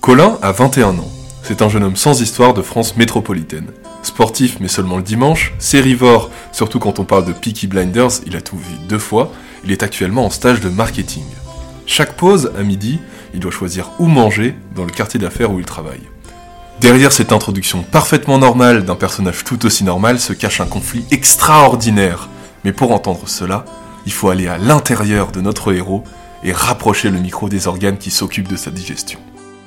Colin a 21 ans. C'est un jeune homme sans histoire de France métropolitaine. Sportif, mais seulement le dimanche, sérivore, surtout quand on parle de Peaky Blinders, il a tout vu 2 fois, il est actuellement en stage de marketing. Chaque pause, à midi, il doit choisir où manger dans le quartier d'affaires où il travaille. Derrière cette introduction parfaitement normale d'un personnage tout aussi normal se cache un conflit extraordinaire. Mais pour entendre cela, il faut aller à l'intérieur de notre héros et rapprocher le micro des organes qui s'occupent de sa digestion.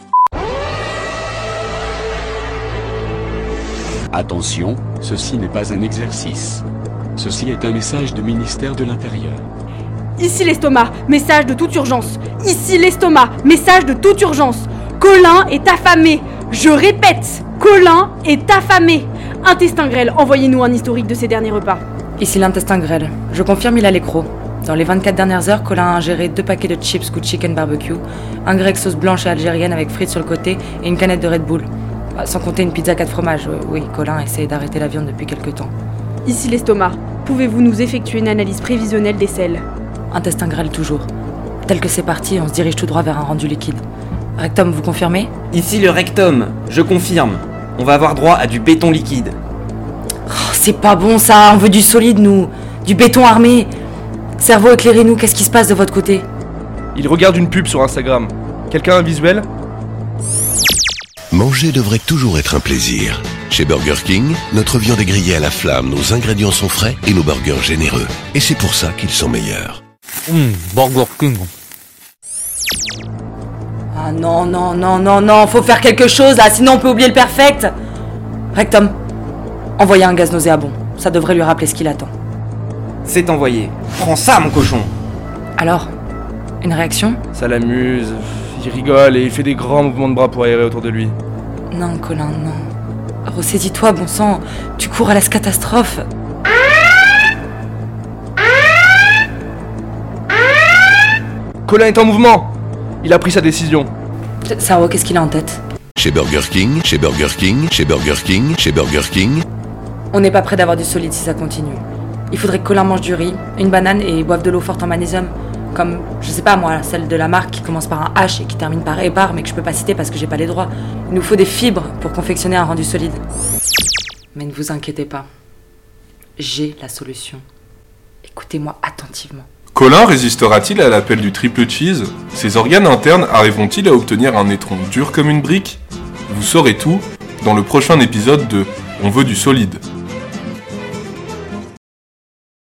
Attention, ceci n'est pas un exercice. Ceci est un message du ministère de l'Intérieur. Ici l'estomac, message de toute urgence. Ici l'estomac, message de toute urgence. Colin est affamé. Je répète, Colin est affamé. Intestin grêle, envoyez-nous un historique de ses derniers repas. Ici l'intestin grêle. Je confirme, il a l'écro. Dans les 24 dernières heures, Colin a ingéré 2 paquets de chips Good Chicken Barbecue, un grec sauce blanche et algérienne avec frites sur le côté et une canette de Red Bull. Sans compter une pizza 4 fromages. Oui, Colin essaie d'arrêter la viande depuis quelque temps. Ici l'estomac. Pouvez-vous nous effectuer une analyse prévisionnelle des selles? Intestin grêle toujours. Tel que c'est parti, on se dirige tout droit vers un rendu liquide. Rectum, vous confirmez? Ici le rectum, je confirme. On va avoir droit à du béton liquide. Oh, c'est pas bon ça, on veut du solide nous. Du béton armé. Cerveau, éclairez-nous, qu'est-ce qui se passe de votre côté? Il regarde une pub sur Instagram. Quelqu'un a un visuel? Manger devrait toujours être un plaisir. Chez Burger King, notre viande est grillée à la flamme, nos ingrédients sont frais et nos burgers généreux. Et c'est pour ça qu'ils sont meilleurs. Burger King. Ah non, faut faire quelque chose là, sinon on peut oublier le perfect. Rectum, envoyez un gaz nauséabond, ça devrait lui rappeler ce qu'il attend. C'est envoyé. Prends ça mon cochon. Alors, une réaction? Ça l'amuse, il rigole et il fait des grands mouvements de bras pour aérer autour de lui. Non, Colin, non. Ressaisis-toi, bon sang, tu cours à la catastrophe. Colin est en mouvement. Il a pris sa décision. Sao, qu'est-ce qu'il a en tête? Chez Burger King, chez Burger King, chez Burger King, chez Burger King. On n'est pas près d'avoir du solide si ça continue. Il faudrait que Colin mange du riz, une banane et boive de l'eau forte en magnésium. Comme, je sais pas moi, celle de la marque qui commence par un H et qui termine par Épar, mais que je peux pas citer parce que j'ai pas les droits. Il nous faut des fibres pour confectionner un rendu solide. Mais ne vous inquiétez pas. J'ai la solution. Écoutez-moi attentivement. Colin résistera-t-il à l'appel du triple cheese? Ses organes internes arriveront-ils à obtenir un étron dur comme une brique? Vous saurez tout dans le prochain épisode de On veut du solide.